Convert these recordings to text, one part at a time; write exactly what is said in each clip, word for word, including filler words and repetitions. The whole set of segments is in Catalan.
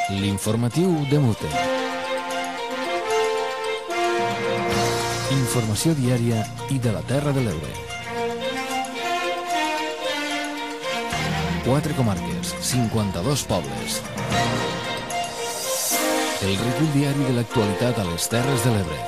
L'informatiu de Mute. Informació diària i de la Terra de l'Ebre. Quatre comarques, cinquanta-dos pobles. El recull diari de l'actualitat a les Terres de l'Ebre.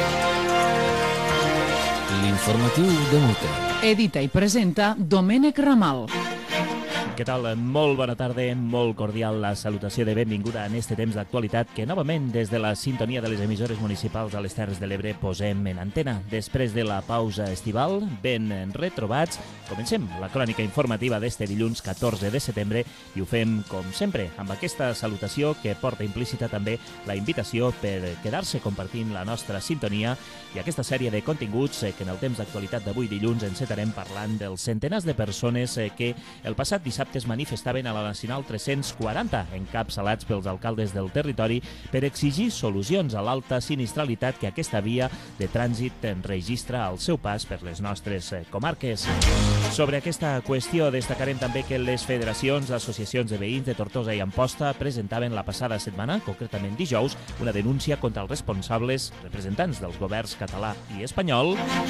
L'informatiu de Mute. Edita i presenta Domènec Ramal. Què tal? Molt bona tarda, molt cordial la salutació de benvinguda en este temps d'actualitat que novament des de la sintonia de les emissores municipals a les Terres de l'Ebre posem en antena. Després de la pausa estival, ben retrobats, comencem la crònica informativa d'este dilluns catorze de setembre i ho fem, com sempre, amb aquesta salutació que porta implícita també la invitació per quedar-se compartint la nostra sintonia i aquesta sèrie de continguts que en el temps d'actualitat d'avui dilluns encetarem parlant dels centenars de persones que el passat dissabte es manifestaven a la Nacional tres-cents quaranta, encapçalats pels alcaldes del territori per exigir solucions a l'alta sinistralitat que aquesta via de trànsit registra al seu pas per les nostres comarques. Sobre aquesta qüestió destacarem també que les federacions, associacions de veïns de Tortosa i Amposta presentaven la passada setmana, concretament dijous, una denúncia contra els responsables representants dels governs català i espanyol.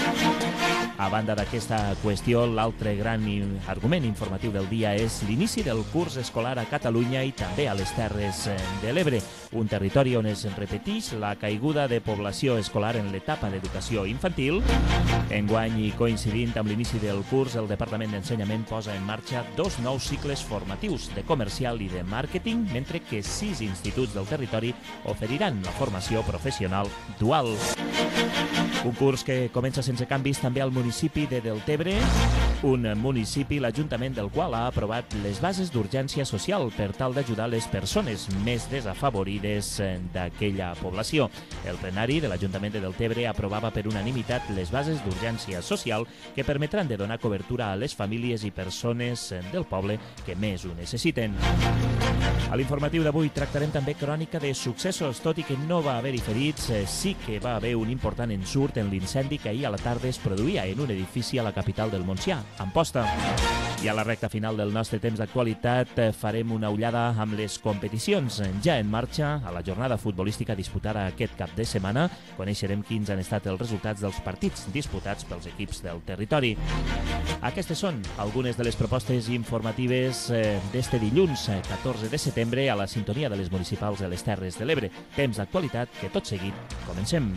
A banda d'aquesta qüestió, l'altre gran argument informatiu del dia és l'inici del curs escolar a Catalunya i també a les Terres de l'Ebre, un territori on es repeteix la caiguda de població escolar en l'etapa d'educació infantil. Enguany, i coincidint amb l'inici del curs, el Departament d'Ensenyament posa en marxa dos nous cicles formatius de comercial i de màrqueting, mentre que sis instituts del territori oferiran la formació professional dual. Un curs que comença sense canvis també al municipi de Deltebre, un municipi l'Ajuntament del qual ha aprovat les bases d'urgència social per tal d'ajudar les persones més desafavorides d'aquella població. El plenari de l'Ajuntament de Deltebre aprovava per unanimitat les bases d'urgència social que permetran de donar cobertura a les famílies i persones del poble que més ho necessiten. A l'informatiu d'avui tractarem també crònica de successos. Tot i que no va haver-hi ferits, sí que va haver un important ensurt en l'incendi que ahir a la tarda es produïa en un edifici a la capital del Montsià, Amposta. I a la recta final del nostre temps d'actualitat farem una ullada amb les competicions ja en marxa a la jornada futbolística disputada aquest cap de setmana. Coneixerem quins han estat els resultats dels partits disputats pels equips del territori. Aquestes són algunes de les propostes informatives d'este dilluns catorze de setembre a la sintonia de les municipals de les Terres de l'Ebre. Temps d'actualitat que tot seguit comencem.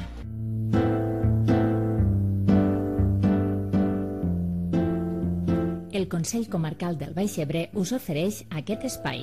El Consell Comarcal del Baix Ebre us ofereix aquest espai.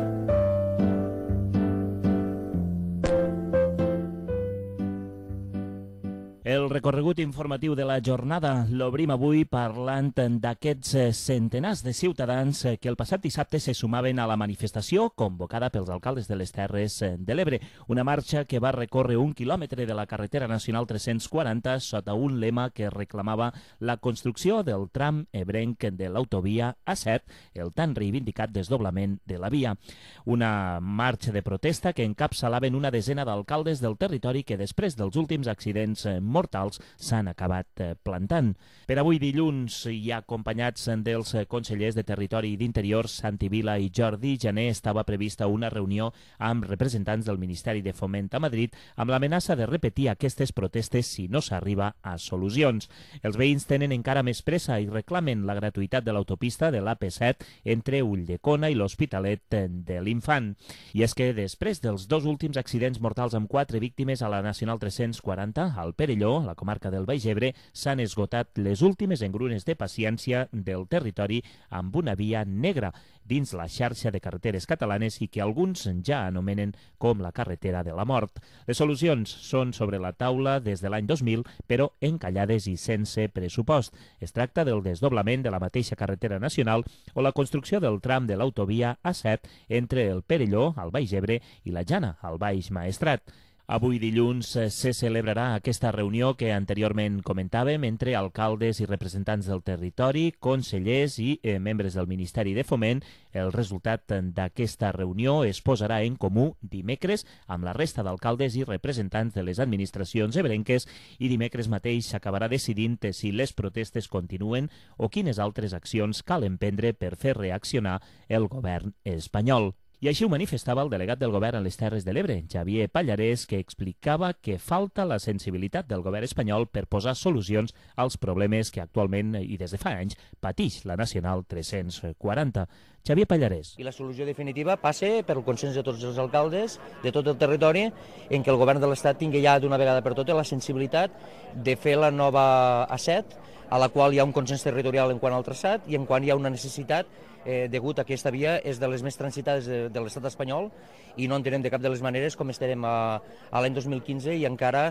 El recorregut informatiu de la jornada l'obrim avui parlant d'aquests centenars de ciutadans que el passat dissabte se sumaven a la manifestació convocada pels alcaldes de les Terres de l'Ebre. Una marxa que va recórrer un quilòmetre de la carretera nacional tres-cents quaranta sota un lema que reclamava la construcció del tram ebrenc de l'autovia A set, el tan reivindicat desdoblament de la via. Una marxa de protesta que encapçalaven una desena d'alcaldes del territori que després dels últims accidents mortals s'han acabat plantant. Per avui dilluns i acompanyats dels consellers de Territori i d'Interior, Santi Vila i Jordi Jané, estava prevista una reunió amb representants del Ministeri de Foment a Madrid amb l'amenaça de repetir aquestes protestes si no s'arriba a solucions. Els veïns tenen encara més pressa i reclamen la gratuïtat de l'autopista de l'A P set entre Ulldecona i l'Hospitalet de l'Infant. I és que després dels dos últims accidents mortals amb quatre víctimes a la Nacional tres-cents quaranta, al Perelló, a la comarca del Baix Ebre, s'han esgotat les últimes engrunes de paciència del territori amb una via negra dins la xarxa de carreteres catalanes i que alguns ja anomenen com la carretera de la mort. Les solucions són sobre la taula des de l'any dos mil, però encallades i sense pressupost. Es tracta del desdoblament de la mateixa carretera nacional o la construcció del tram de l'autovia A set entre el Perelló, al Baix Ebre, i la Jana, al Baix Maestrat. Avui dilluns se celebrarà aquesta reunió que anteriorment comentàvem entre alcaldes i representants del territori, consellers i eh, membres del Ministeri de Foment. El resultat d'aquesta reunió es posarà en comú dimecres amb la resta d'alcaldes i representants de les administracions ebrenques i dimecres mateix s'acabarà decidint si les protestes continuen o quines altres accions cal emprendre per fer reaccionar el govern espanyol. I així ho manifestava el delegat del govern a les Terres de l'Ebre, Xavier Pallarès, que explicava que falta la sensibilitat del govern espanyol per posar solucions als problemes que actualment i des de fa anys patix la Nacional tres-cents quaranta. Xavier Pallarès. I la solució definitiva passa per el consens de tots els alcaldes de tot el territori en què el govern de l'Estat tingui ja d'una vegada per totes la sensibilitat de fer la nova A set, a la qual hi ha un consens territorial en quant al traçat i en quant hi ha una necessitat eh, degut a que aquesta via és de les més transitades de, de l'estat espanyol i no entenem de cap de les maneres com estarem a, a l'any dos mil quinze i encara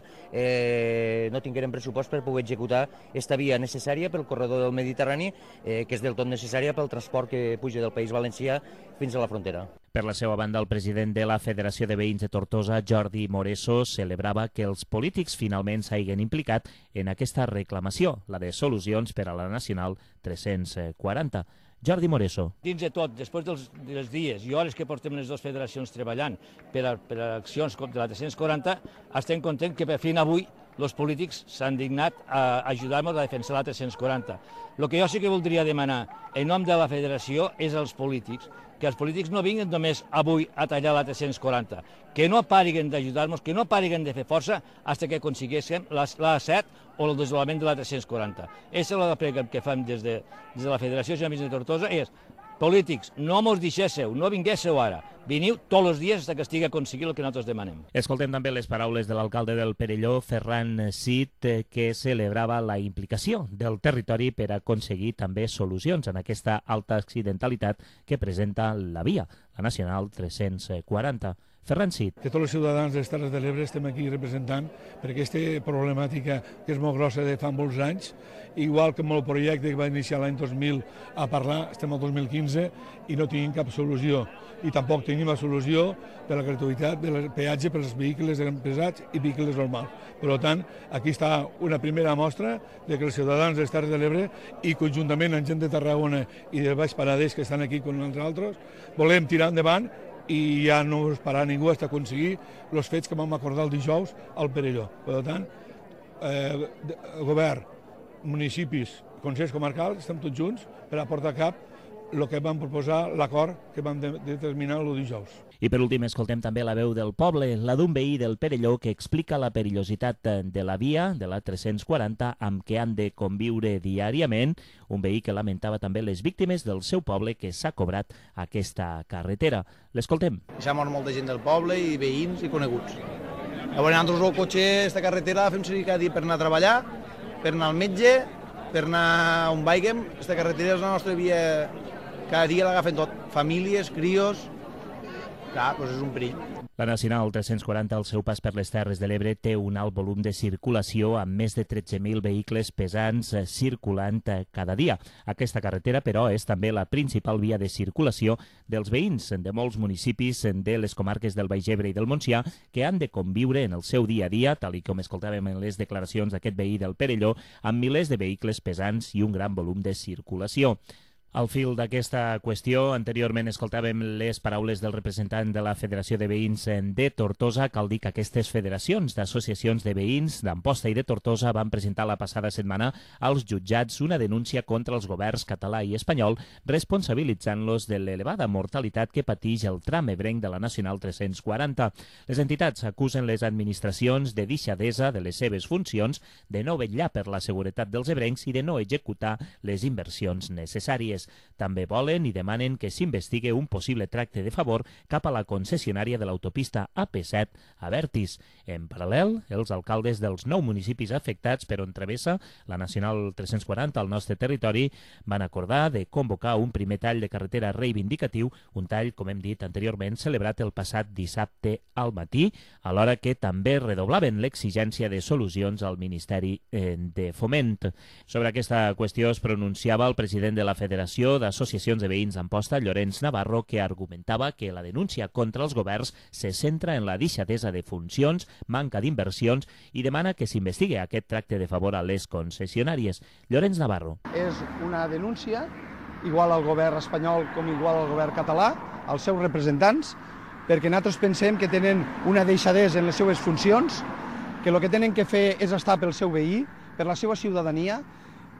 eh, no tinguem pressupost per poder executar aquesta via necessària pel corredor del Mediterrani, eh, que és del tot necessària pel transport que puja del País Valencià fins a la frontera. Per la seva banda, el president de la Federació de Veïns de Tortosa, Jordi Moreso, celebrava que els polítics finalment s'hagin implicat en aquesta reclamació, la de solucions per a la Nacional tres-cents quaranta. Jordi Moreso. Dins de tot, després dels, dels dies i hores que portem les dues federacions treballant per a, per a accions de la tres-cents quaranta, estem contents que per fi avui els polítics s'han dignat a ajudar-nos a defensar la tres-cents quaranta. El que jo sí que voldria demanar en nom de la federació és als polítics que els polítics no vinguin només avui a tallar la tres-cents quaranta, que no pariguen d'ajudar-nos, que no pariguen de fer força fins que aconseguíssim la A set o el desolament de la tres-cents quaranta. Aquesta és la prega que fem des de, des de la Federació de Veïns de Tortosa, és polítics, no mos deixéssiu, no vinguéssiu ara, veniu tots els dies fins que estigui aconseguit el que nosaltres demanem. Escoltem també les paraules de l'alcalde del Perelló, Ferran Cid, que celebrava la implicació del territori per aconseguir també solucions en aquesta alta accidentalitat que presenta la via, la Nacional tres-cents quaranta. Ferran Cid. Que tots els ciutadans de les Terres de l'Ebre estem aquí representant per aquesta problemàtica que és molt grossa de fa molts anys, igual que amb el projecte que va iniciar l'any dos mil a parlar, estem al dos mil quinze i no tenim cap solució. I tampoc tenim la solució de la gratuïtat del peatge per als vehicles pesats i vehicles normals. Per tant, aquí està una primera mostra de que els ciutadans de les Terres de l'Ebre i conjuntament amb gent de Tarragona i del Baix Penedès que estan aquí amb nosaltres, volem tirar endavant i ja no es parar ningú fins a aconseguir els fets que vam acordar el dijous al Perelló. Per tant, eh, el govern, municipis, consells comarcals, estem tots junts per a portar a cap el que vam proposar, l'acord que vam de determinar el dijous. I per últim escoltem també la veu del poble, la d'un veí del Perelló que explica la perillositat de la via, de la tres-cents quaranta, amb què han de conviure diàriament, un veí que lamentava també les víctimes del seu poble que s'ha cobrat aquesta carretera. L'escoltem. S'ha mort molta gent del poble i veïns i coneguts. Llavors nosaltres el cotxe, aquesta carretera, la fem servir cada dia per anar a treballar, per anar al metge, per anar on vaiguem. Aquesta carretera és la nostra via, cada dia l'agafen tot, famílies, crios. Clar, doncs és un perill. La Nacional tres-cents quaranta, al seu pas per les Terres de l'Ebre, té un alt volum de circulació amb més de tretze mil vehicles pesants circulant cada dia. Aquesta carretera, però, és també la principal via de circulació dels veïns de molts municipis de les comarques del Baix Ebre i del Montsià que han de conviure en el seu dia a dia, tal i com escoltàvem en les declaracions d'aquest veí del Perelló, amb milers de vehicles pesants i un gran volum de circulació. Al fil d'aquesta qüestió, anteriorment escoltàvem les paraules del representant de la Federació de Veïns de Tortosa. Cal dir que aquestes federacions d'associacions de veïns d'Amposta i de Tortosa van presentar la passada setmana als jutjats una denúncia contra els governs català i espanyol, responsabilitzant-los de l'elevada mortalitat que pateix el tram ebrenc de la Nacional tres-cents quaranta. Les entitats acusen les administracions de deixadesa de les seves funcions, de no vetllar per la seguretat dels ebrencs i de no executar les inversions necessàries. També volen i demanen que s'investigue un possible tracte de favor cap a la concessionària de l'autopista A P set a Vertis. En paral·lel, els alcaldes dels nou municipis afectats per on travessa la Nacional tres-cents quaranta al nostre territori van acordar de convocar un primer tall de carretera reivindicatiu, un tall, com hem dit anteriorment, celebrat el passat dissabte al matí, alhora que també redoblaven l'exigència de solucions al Ministeri de Foment. Sobre aquesta qüestió es pronunciava el president de la Federació d'Associacions de Veïns d'Amposta, Llorenç Navarro, que argumentava que la denúncia contra els governs se centra en la deixadesa de funcions, manca d'inversions i demana que s'investigui aquest tracte de favor a les concessionàries. Llorenç Navarro. És una denúncia igual al govern espanyol com igual al govern català, als seus representants, perquè nosaltres pensem que tenen una deixadesa en les seves funcions, que el que tenen que fer és estar pel seu veí, per la seva ciutadania,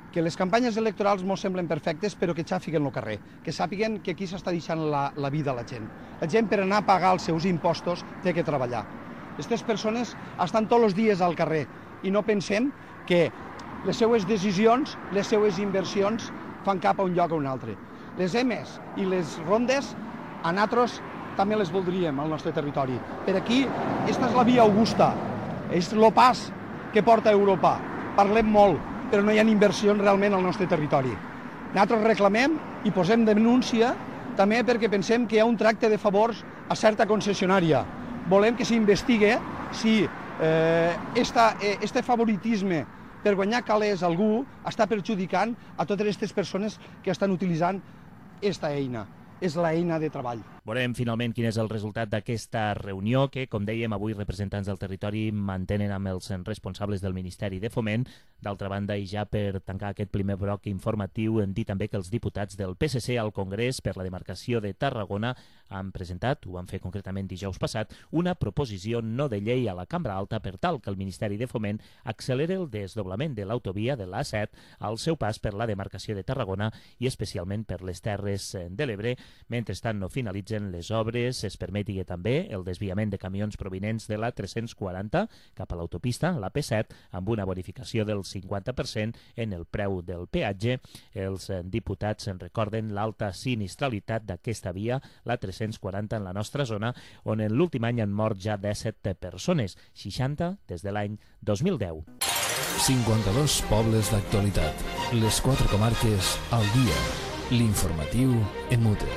que les campanyes electorals mos semblen perfectes, però que xàfiguen el carrer, que sàpiguen que aquí s'està deixant la, la vida a la gent. La gent, per anar a pagar els seus impostos, té que treballar. Aquestes persones estan tots els dies al carrer i no pensem que les seues decisions, les seues inversions fan cap a un lloc o un altre. Les emes i les rondes, a nosaltres també les voldríem al nostre territori. Per aquí, aquesta és la via Augusta, és el pas que porta a Europa. Parlem molt, però no hi ha inversions realment al nostre territori. Nosaltres reclamem i posem denúncia també perquè pensem que hi ha un tracte de favors a certa concessionària. Volem que s'investigue si eh, esta, eh, este favoritisme per guanyar calés algú està perjudicant a totes aquestes persones que estan utilitzant aquesta eina. És l'eina de treball. Veurem finalment quin és el resultat d'aquesta reunió que, com dèiem, avui representants del territori mantenen amb els responsables del Ministeri de Foment. D'altra banda, i ja per tancar aquest primer bloc informatiu, hem dit també que els diputats del P S C al Congrés per la demarcació de Tarragona han presentat, ho van fer concretament dijous passat, una proposició no de llei a la Cambra Alta per tal que el Ministeri de Foment accelere el desdoblament de l'autovia de l'A set al seu pas per la demarcació de Tarragona i especialment per les Terres de l'Ebre. Mentrestant no finalitzen les obres, es permeti també el desviament de camions provinents de la tres-cents quaranta cap a l'autopista, la P set, amb una bonificació del cinquanta per cent en el preu del peatge. Els diputats en recorden l'alta sinistralitat d'aquesta via, la tres-cents quaranta en la nostra zona, on en l'últim any han mort ja disset persones, seixanta des de l'any dos mil deu. cinquanta-dos pobles d'actualitat. Les quatre comarques al dia. L'informatiu en Mute.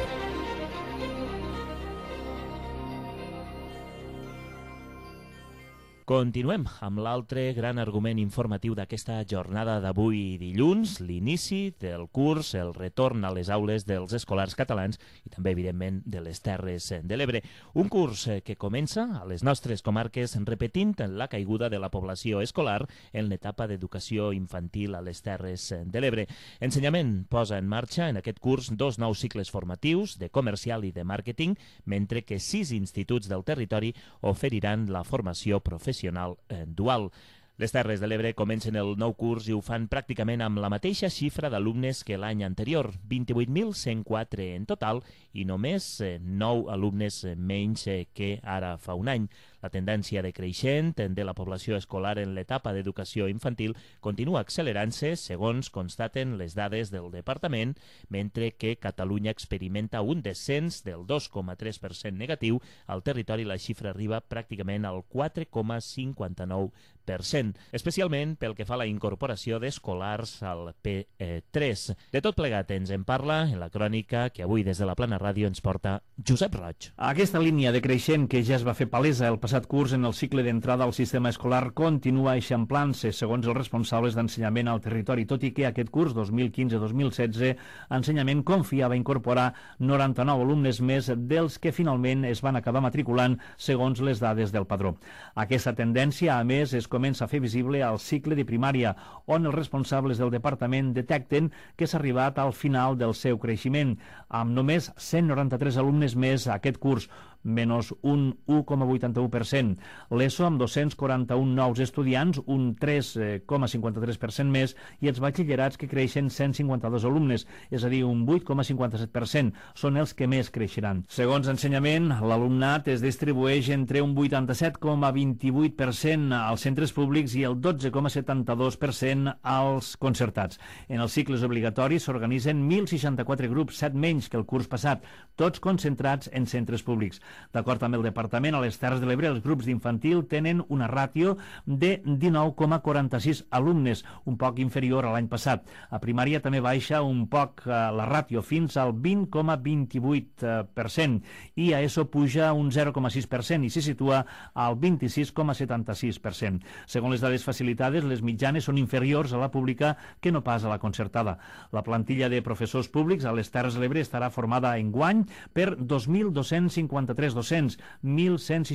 Continuem amb l'altre gran argument informatiu d'aquesta jornada d'avui dilluns, l'inici del curs, el retorn a les aules dels escolars catalans i també, evidentment, de les Terres de l'Ebre. Un curs que comença a les nostres comarques repetint la caiguda de la població escolar en l'etapa d'educació infantil a les Terres de l'Ebre. Ensenyament posa en marxa en aquest curs dos nous cicles formatius de comercial i de màrqueting, mentre que sis instituts del territori oferiran la formació professional dual. Les Terres de l'Ebre comencen el nou curs i ho fan pràcticament amb la mateixa xifra d'alumnes que l'any anterior, vint-i-vuit mil cent quatre en total i només nou alumnes menys que ara fa un any. La tendència decreixent de la població escolar en l'etapa d'educació infantil continua accelerant-se, segons constaten les dades del departament, mentre que Catalunya experimenta un descens del dos coma tres per cent negatiu. Al territori la xifra arriba pràcticament al quatre coma cinquanta-nou per cent, especialment pel que fa a la incorporació d'escolars al P tres. De tot plegat ens en parla en la crònica que avui des de la Plana Ràdio ens porta Josep Roig. Aquesta línia decreixent que ja es va fer palesa el passat curs en el cicle d'entrada al sistema escolar continua eixamplant-se, segons els responsables d'ensenyament al territori, tot i que aquest curs dos mil quinze dos mil setze Ensenyament confiava incorporar noranta-nou alumnes més dels que finalment es van acabar matriculant segons les dades del padró. Aquesta tendència, a més, es comença a fer visible al cicle de primària, on els responsables del departament detecten que s'ha arribat al final del seu creixement, amb només cent noranta-tres alumnes més aquest curs, menys un u coma vuitanta-u per cent. L'ESO amb dos-cents quaranta-un nous estudiants, un tres coma cinquanta-tres per cent més, i els batxillerats que creixen cent cinquanta-dos alumnes, és a dir, un vuit coma cinquanta-set per cent. Són els que més creixeran. Segons Ensenyament, l'alumnat es distribueix entre un vuitanta-set coma vint-i-vuit per cent als centres públics i el dotze coma setanta-dos per cent als concertats. En els cicles obligatoris s'organitzen mil seixanta-quatre grups, set menys que el curs passat, tots concentrats en centres públics. D'acord amb el departament, a les Terres de l'Ebre els grups d'infantil tenen una ràtio de dinou coma quaranta-sis alumnes, un poc inferior a l'any passat. A primària també baixa un poc la ràtio fins al vint coma vint-i-vuit per cent i a ESO puja un zero coma sis per cent i se situa al vint-i-sis coma setanta-sis per cent. Segons les dades facilitades, les mitjanes són inferiors a la pública que no pas a la concertada. La plantilla de professors públics a les Terres de l'Ebre estarà formada enguany per dos mil dos-cents cinquanta-tres docents, mil cent seixanta-dos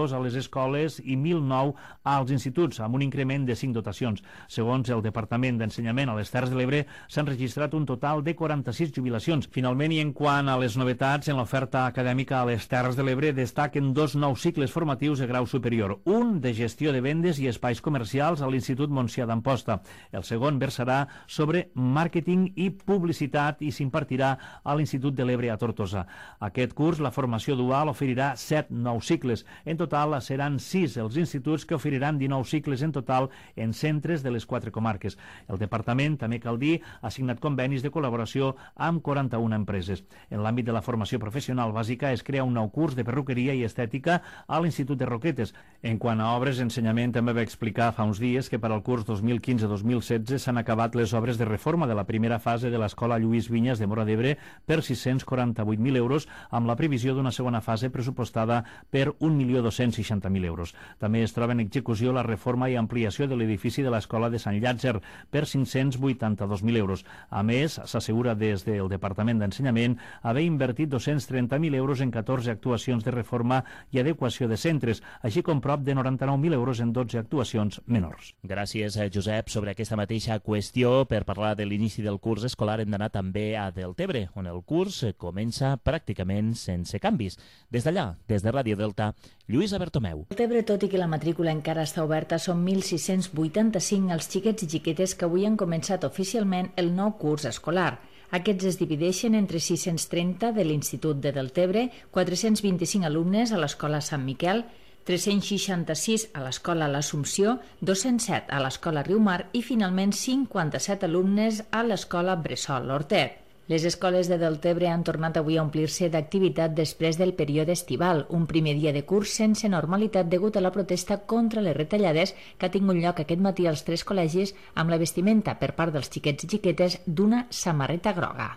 dos a les escoles i mil nou als instituts, amb un increment de cinc dotacions. Segons el Departament d'Ensenyament a les Terres de l'Ebre, s'han registrat un total de quaranta-sis jubilacions. Finalment, i en quant a les novetats en l'oferta acadèmica a les Terres de l'Ebre, destaquen dos nous cicles formatius de grau superior. Un de gestió de vendes i espais comercials a l'Institut Montsià d'Amposta. El segon versarà sobre màrqueting i publicitat i s'impartirà a l'Institut de l'Ebre a Tortosa. Aquest curs, la formació dual oferirà set nous cicles. En total, seran sis els instituts que oferiran dinou cicles en total en centres de les quatre comarques. El departament, també cal dir, ha signat convenis de col·laboració amb quaranta-una empreses. En l'àmbit de la formació professional bàsica es crea un nou curs de perruqueria i estètica a l'Institut de Roquetes. En quant a obres, Ensenyament també va explicar fa uns dies que per al curs dos mil quinze dos mil setze s'han acabat les obres de reforma de la primera fase de l'Escola Lluís Vinyes de Móra d'Ebre per sis-cents quaranta-vuit mil euros, amb la previsió d'una segona fase pressupostada per un milió dos-cents seixanta mil euros. També es troba en execució la reforma i ampliació de l'edifici de l'Escola de Sant Llàtzer per cinc-cents vuitanta-dos mil euros. A més, s'assegura des del Departament d'Ensenyament haver invertit dos-cents trenta mil euros en catorze actuacions de reforma i adequació de centres, així com prop de noranta-nou mil euros en dotze actuacions menors. Gràcies, Josep. Sobre aquesta mateixa qüestió, per parlar de l'inici del curs escolar, hem d'anar també a Deltebre, on el curs comença pràcticament sense canvis. Des d'allà, des de Ràdio Delta, Lluïsa Bertomeu. Deltebre, tot i que la matrícula encara està oberta, són mil sis-cents vuitanta-cinc els xiquets i xiquetes que avui han començat oficialment el nou curs escolar. Aquests es divideixen entre sis-cents trenta de l'Institut de Deltebre, quatre-cents vint-i-cinc alumnes a l'Escola Sant Miquel, tres-cents seixanta-sis a l'Escola L'Assumpció, dos-cents set a l'Escola Riumar i, finalment, cinquanta-set alumnes a l'Escola Bressol Hortet. Les escoles de Deltebre han tornat avui a omplir-se d'activitat després del període estival, un primer dia de curs sense normalitat degut a la protesta contra les retallades que ha tingut lloc aquest matí als tres col·legis amb la vestimenta per part dels xiquets i xiquetes d'una samarreta groga.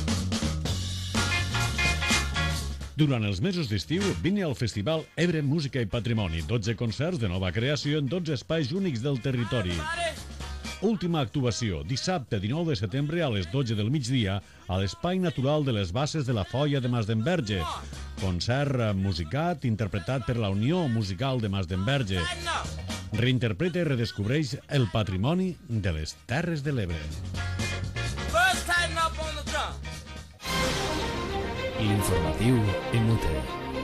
Durant els mesos d'estiu, vine al Festival Ebre Música i Patrimoni, dotze concerts de nova creació en dotze espais únics del territori. Última actuació, dissabte dinou de setembre a les dotze del migdia a l'Espai Natural de les Basses de la Foia de Masdenverge. Concert musicat interpretat per la Unió Musical de Masdenverge. Reinterpreta i redescobreix el patrimoni de les Terres de l'Ebre. L'informatiu en Mute.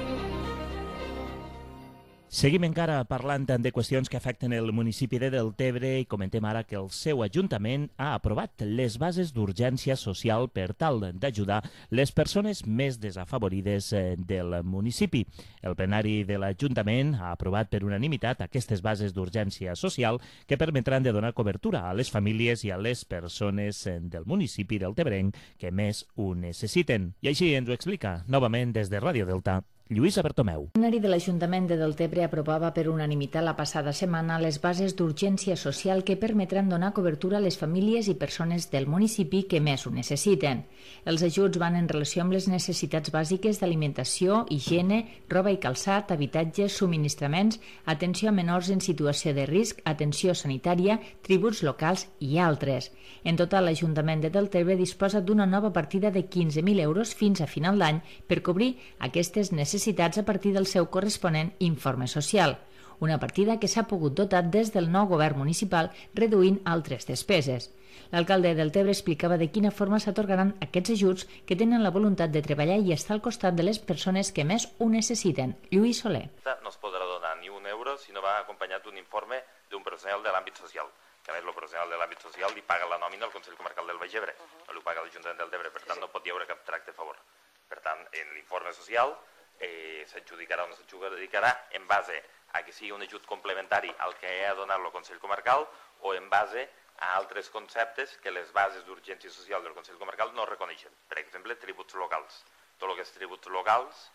Seguim encara parlant de qüestions que afecten el municipi de Deltebre i comentem ara que el seu Ajuntament ha aprovat les bases d'urgència social per tal d'ajudar les persones més desafavorides del municipi. El plenari de l'Ajuntament ha aprovat per unanimitat aquestes bases d'urgència social que permetran de donar cobertura a les famílies i a les persones del municipi deltebrenc que més ho necessiten. I així ens ho explica novament des de Ràdio Delta Lluïsa Bertomeu. El plenari de l'Ajuntament de Deltebre aprovava per unanimitat la passada setmana les bases d'urgència social que permetran donar cobertura a les famílies i persones del municipi que més ho necessiten. Els ajuts van en relació amb les necessitats bàsiques d'alimentació, higiene, roba i calçat, habitatges, subministraments, atenció a menors en situació de risc, atenció sanitària, tributs locals i altres. En total, l'Ajuntament de Deltebre disposa d'una nova partida de quinze mil euros fins a final d'any per cobrir aquestes necessitats necessitats a partir del seu corresponent informe social. Una partida que s'ha pogut dotar des del nou govern municipal reduint altres despeses. L'alcalde de Deltebre explicava de quina forma s'atorgaran aquests ajuts que tenen la voluntat de treballar i estar al costat de les persones que més ho necessiten. Lluís Soler. No es podrà donar ni un euro si no va acompanyat d'un informe d'un professional de l'àmbit social. Que a més, el professional de l'àmbit social li paga la nòmina al Consell Comarcal del Baix Ebre, no li paga l'Ajuntament del Deltebre, per tant no pot hi haure cap tracte a favor. Per tant, en l'informe social Eh, s'adjudicarà o no s'adjudicarà en base a que sigui un ajut complementari al que ha donat el Consell Comarcal o en base a altres conceptes que les bases d'urgència social del Consell Comarcal no reconeixen. Per exemple, tributs locals. Tot el que és tributs locals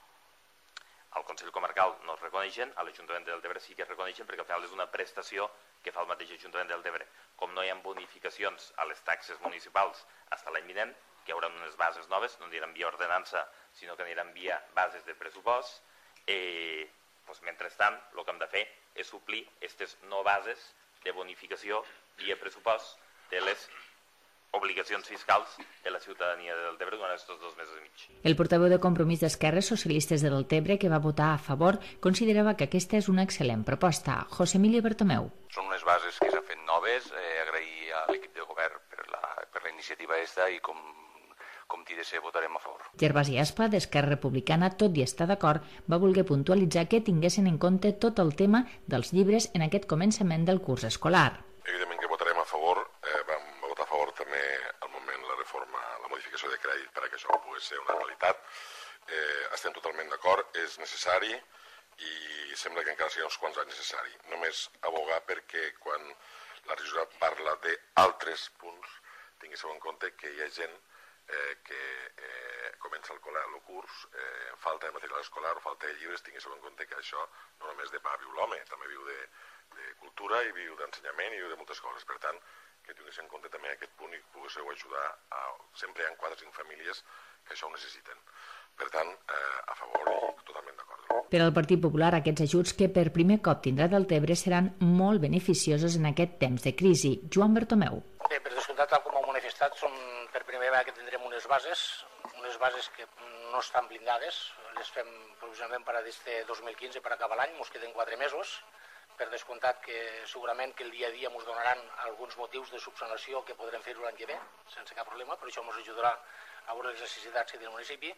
al Consell Comarcal no es reconeixen, a l'Ajuntament de Deltebre sí que es reconeixen perquè al final és una prestació que fa el mateix Ajuntament de Deltebre. Com no hi ha bonificacions a les taxes municipals fins l'any vinent, que hi haurà unes bases noves, no aniran via ordenança, sinó que aniran via bases de pressupost, eh, doncs, mentrestant, el que hem de fer és suplir aquestes no bases de bonificació via pressupost de les obligacions fiscals de la ciutadania del Deltebre durant aquests dos mesos i mig. El portaveu de Compromís d'Esquerres Socialistes de Deltebre, que va votar a favor, considerava que aquesta és una excel·lent proposta. José Emilio Bertomeu. Són unes bases que s'han fet noves, eh, agrair a l'equip de govern per la, per la iniciativa aquesta i com, com t'hi de ser votarem a favor. Gervasi Aspa, d'Esquerra Republicana, tot i estar d'acord, va voler puntualitzar que tinguessin en compte tot el tema dels llibres en aquest començament del curs escolar. Evidentment que votarem a favor, eh, vam votar a favor també al moment la reforma, la modificació de crèdit per a que això pugui ser una realitat. Eh, estem totalment d'acord, és necessari i sembla que encara sigui uns quants anys necessari. Només abogar perquè quan la regidora parla d'altres punts tinguéssiu en compte que hi ha gent eh, que eh, comença el, el curs eh, falta de material escolar o falta de llibres, tinguéssiu en compte que això no només de pa viu l'home, també viu de, de cultura i viu d'ensenyament i viu de moltes coses. Per tant, que tinguéssiu en compte també aquest punt i poguéssiu ajudar a... Sempre hi ha quatre o cinc famílies que això ho necessiten. Per tant, eh, a favor i totalment d'acord. Per al Partit Popular, aquests ajuts que per primer cop tindrà Deltebre seran molt beneficiosos en aquest temps de crisi. Joan Bertomeu. Bé, per descomptat, tal com heu manifestat, són per primera vegada que tindrem unes bases, unes bases que no estan blindades, les fem provisionalment per a este dos mil quinze, per acabar l'any, ens queden quatre mesos, per descomptat que segurament que el dia a dia ens donaran alguns motius de subsanació que podrem fer l'any que ve, sense cap problema, però això ens ajudarà a veure les necessitats que té el municipi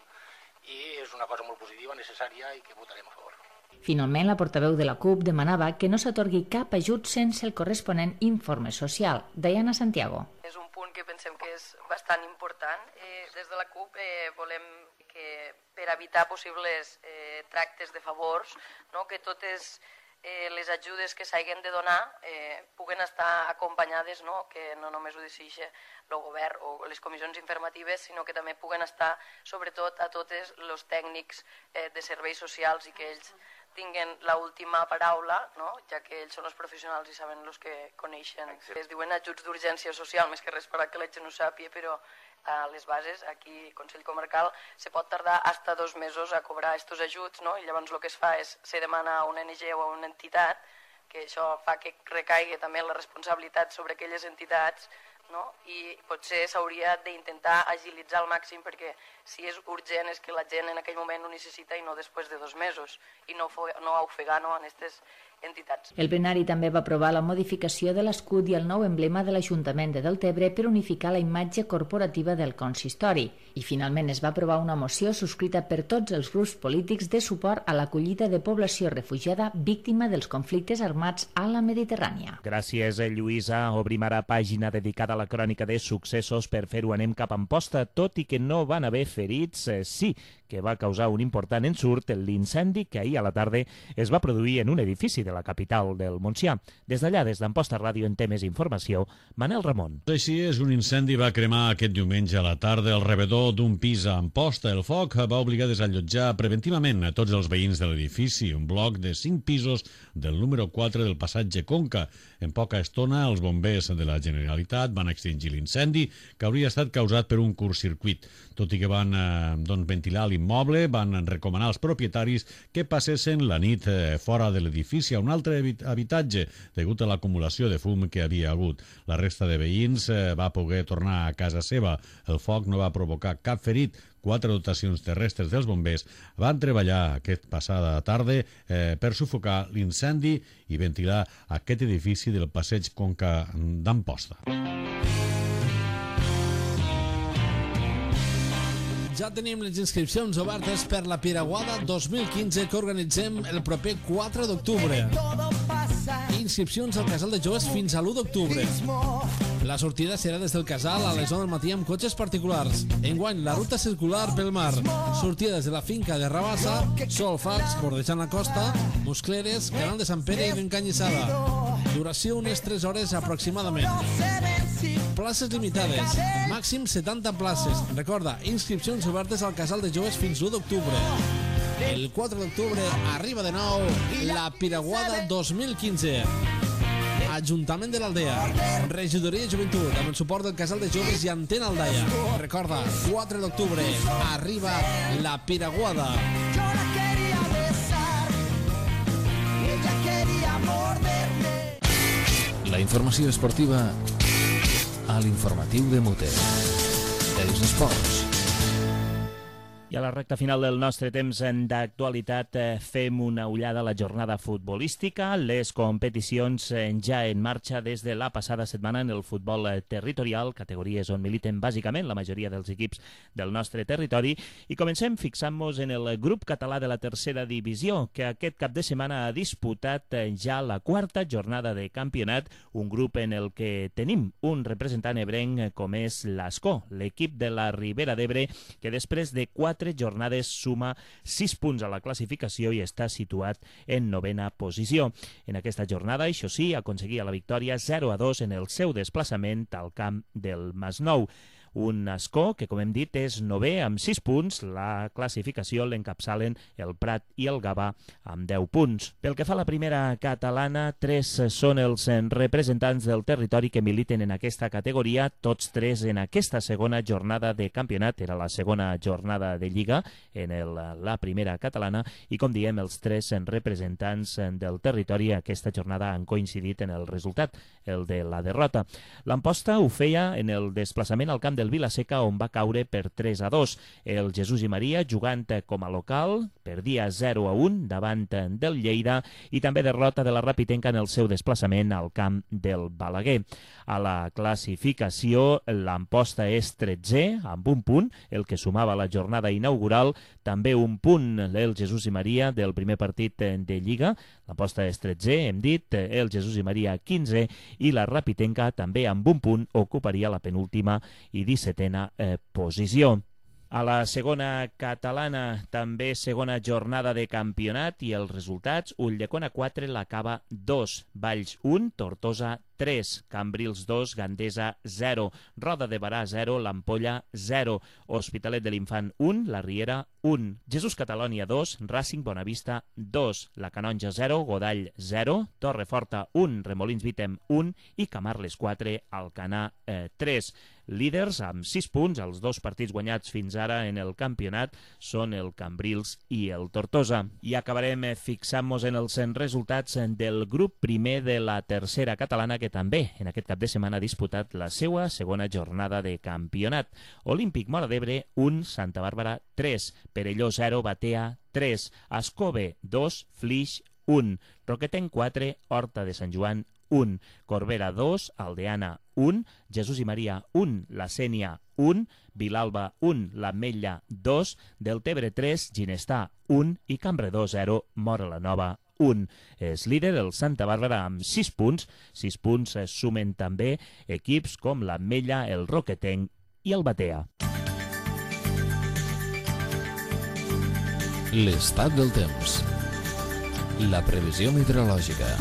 i és una cosa molt positiva, necessària i que votarem a favor. Finalment, la portaveu de la CUP demanava que no s'atorgui cap ajut sense el corresponent informe social. Diana Santiago. És un punt que pensem que és bastant important. Eh, des de la CUP eh, volem que per evitar possibles eh, tractes de favors, no, que totes eh, les ajudes que s'hagin de donar eh, puguen estar acompanyades, no, que no només ho decideixi el govern o les comissions informatives, sinó que també puguen estar, sobretot, a totes els tècnics eh, de serveis socials i que ells tinguen l'última paraula, no? Ja que ells són els professionals i saben els que coneixen. Es diuen ajuts d'urgència social, més que res per a que la gent ho sàpiga, però a les bases, aquí al Consell Comarcal, se pot tardar fins a dos mesos a cobrar aquests ajuts, no? I llavors el que es fa és, se demana a una O N G o a una entitat, que això fa que recaigui també la responsabilitat sobre aquelles entitats, no? I potser s'hauria d'intentar agilitzar al màxim perquè si és urgent és que la gent en aquell moment ho necessita i no després de dos mesos i no, no ofegar no, en aquestes entitats. El plenari també va aprovar la modificació de l'escut i el nou emblema de l'Ajuntament de Deltebre per unificar la imatge corporativa del consistori. I finalment es va aprovar una moció subscrita per tots els grups polítics de suport a l'acollida de població refugiada víctima dels conflictes armats a la Mediterrània. Gràcies, Lluïsa. Obrim ara pàgina dedicada a la crònica de successos. Per fer-ho anem cap a Amposta, tot i que no van haver ferits, eh, sí que va causar un important ensurt l'incendi que ahir a la tarda es va produir en un edifici de la capital del Montsià. Des d'allà, des d'Amposta Ràdio, en té més informació, Manel Ramon. Així és, un incendi va cremar aquest diumenge a la tarda el rebedor d'un pis a Amposta. El foc va obligar a desallotjar preventivament a tots els veïns de l'edifici, un bloc de cinc pisos del número quatre del passatge Conca. En poca estona, els bombers de la Generalitat van extingir l'incendi, que hauria estat causat per un curtcircuit. Tot i que van eh, doncs, ventilar l'immoble, van recomanar als propietaris que passessin la nit eh, fora de l'edifici a un altre habitatge, degut a l'acumulació de fum que havia hagut. La resta de veïns eh, va poder tornar a casa seva. El foc no va provocar cap ferit. Quatre dotacions terrestres dels bombers van treballar aquest passada tarda eh, per sufocar l'incendi i ventilar aquest edifici del passeig Conca d'Amposta. Ja tenim les inscripcions obertes per la Piraguada dos mil quinze que organitzem el proper quatre d'octubre. Inscripcions al Casal de Joves fins a l'u d'octubre. La sortida serà des del casal a les nou del matí amb cotxes particulars. Enguany, la ruta circular pel mar. Sortida des de la finca de Rabassa, Solfax, bordejant la costa, Muscleres, Canal de Sant Pere i Bencanyissada. Duració unes tres hores aproximadament. Places limitades, màxim setanta places. Recorda, inscripcions obertes al Casal de Joves fins l'u d'octubre. El quatre d'octubre arriba de nou la Piraguada dos mil quinze. Ajuntament de l'Aldea, Regidoria de Joventut, amb el suport del Casal de Joves i Antena Aldaia. Recorda, quatre d'octubre arriba la Piraguada. La informació esportiva a l'informatiu de Mute. Els esports. I a la recta final del nostre temps d'actualitat fem una ullada a la jornada futbolística. Les competicions ja en marxa des de la passada setmana en el futbol territorial, categories on militen bàsicament la majoria dels equips del nostre territori. I comencem fixant-nos en el grup català de la tercera divisió, que aquest cap de setmana ha disputat ja la quarta jornada de campionat, un grup en el que tenim un representant ebrenc com és l'Ascó, l'equip de la Ribera d'Ebre, que després de quatre jornades suma sis punts a la classificació i està situat en novena posició. En aquesta jornada, això sí, aconseguia la victòria zero a dos en el seu desplaçament al camp del Masnou. Un Ascó que, com hem dit, és novè amb sis punts. La classificació l'encapçalen el Prat i el Gavà amb deu punts. Pel que fa a la primera catalana, tres són els representants del territori que militen en aquesta categoria, tots tres en aquesta segona jornada de campionat. Era la segona jornada de Lliga en el, la primera catalana i, com diem, els tres representants del territori aquesta jornada han coincidit en el resultat, el de la derrota. L'Amposta ho feia en el desplaçament al camp del Vilaseca, on va caure per tres a dos. El Jesús i Maria, jugant com a local, perdia zero a un davant del Lleida i també derrota de la Rapitenca en el seu desplaçament al camp del Balaguer. A la classificació, l'Amposta és tretzè, amb un punt, el que sumava la jornada inaugural, també un punt el Jesús i Maria del primer partit de Lliga. L'Amposta és tretzè, hem dit, el Jesús i Maria quinzè i la Rapitenca també amb un punt ocuparia la penúltima i dissetena eh, posició. A la segona catalana, també segona jornada de campionat i els resultats: Ulldecona quatre, la Cava dos, Valls un, Tortosa tres, Cambrils dos, Gandesa zero, Roda de Barà zero, l'Ampolla zero, Hospitalet de l'Infant un, la Riera un, Jesús Catalònia dos, Racing Bonavista dos, la Canonja zero, Godall zero, Torreforta un, Remolins Vitem un i Camarles quatre, Alcanar eh, tres. Líders amb sis punts, els dos partits guanyats fins ara en el campionat són el Cambrils i el Tortosa. I acabarem fixant-nos en els resultats del grup primer de la tercera catalana, que també en aquest cap de setmana ha disputat la seva segona jornada de campionat. Olímpic Móra d'Ebre un, Santa Bàrbara tres, Perelló zero, Batea tres, Ascove dos, Flix un, Roquetenc quatre, Horta de Sant Joan un, Corbera dos, Aldeana un, Jesús i Maria un, La Sénia un, Vilalba un, l'Ametlla dos, Deltebre tres, Ginestà un i Campredó zero, Móra la Nova un. És líder el Santa Bàrbara amb sis punts. sis punts sumen també equips com l'Ametlla, el Roquetenc i el Batea. L'estat del temps. La previsió meteorològica.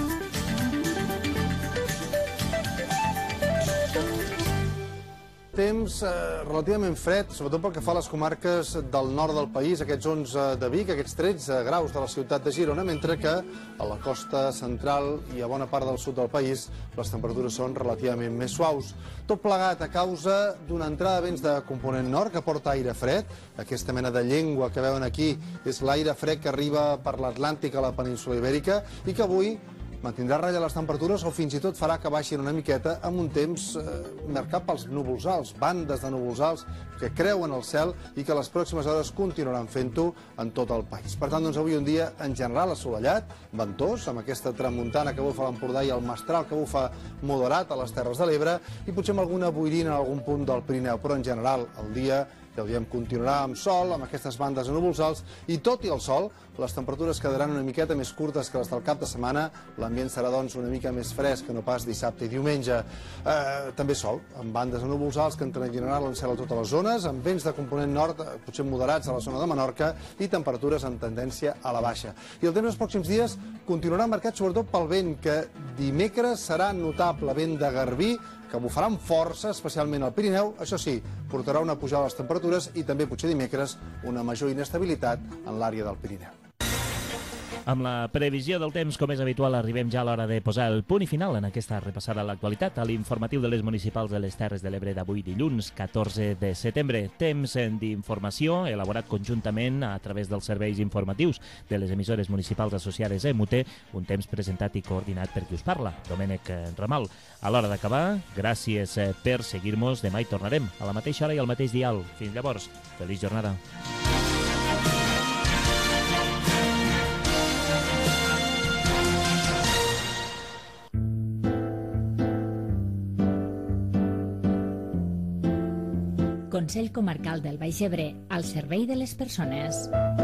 Temps eh, relativament fred, sobretot pel que fa a les comarques del nord del país, aquests onze de Vic, aquests tretze graus de la ciutat de Girona, mentre que a la costa central i a bona part del sud del país les temperatures són relativament més suaus. Tot plegat a causa d'una entrada de vents de component nord que porta aire fred. Aquesta mena de llengua que veuen aquí és l'aire fred que arriba per l'Atlàntic a la península Ibèrica i que avui mantindrà a ratlla les temperatures o fins i tot farà que baixin una miqueta amb un temps eh, marcat pels núvols alts, bandes de núvols alts que creuen el cel i que les pròximes hores continuaran fent-ho en tot el país. Per tant, doncs, avui un dia en general assolellat, ventós, amb aquesta tramuntana que bufa a l'Empordà i el mestral que bufa moderat a les Terres de l'Ebre i potser amb alguna boirina en algun punt del Pirineu, però en general el dia ja ho diem, continuarà amb sol, amb aquestes bandes de núvols alts, i tot i el sol, les temperatures quedaran una miqueta més curtes que les del cap de setmana, l'ambient serà doncs una mica més fresc que no pas dissabte i diumenge. Eh, també sol, amb bandes de núvols alts que entrellinaran l'encel a totes les zones, amb vents de component nord, potser moderats a la zona de Menorca, i temperatures amb tendència a la baixa. I el temps dels pròxims dies continuarà marcat sobretot pel vent, que dimecres serà notable, vent de garbí, que bufarà amb força, especialment al Pirineu. Això sí, portarà una pujada a les temperatures i també potser dimecres una major inestabilitat en l'àrea del Pirineu. Amb la previsió del temps, com és habitual, arribem ja a l'hora de posar el punt i final en aquesta repassada a l'actualitat, a l'informatiu de les municipals de les Terres de l'Ebre d'avui dilluns, catorze de setembre. Temps d'informació elaborat conjuntament a través dels serveis informatius de les emissores municipals associades a E M U T, un temps presentat i coordinat per qui us parla, Domènec Ramal. A l'hora d'acabar, gràcies per seguir-nos. Demà hi tornarem, a la mateixa hora i al mateix dial. Fins llavors, feliç jornada. Consell Comarcal del Baix Ebre, al servei de les persones.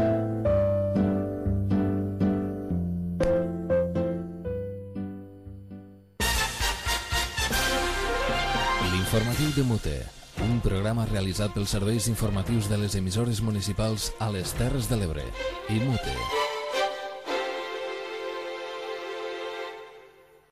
L'informatiu de Mute, un programa realitzat pels serveis informatius de les emissores municipals a les Terres de l'Ebre i Mute.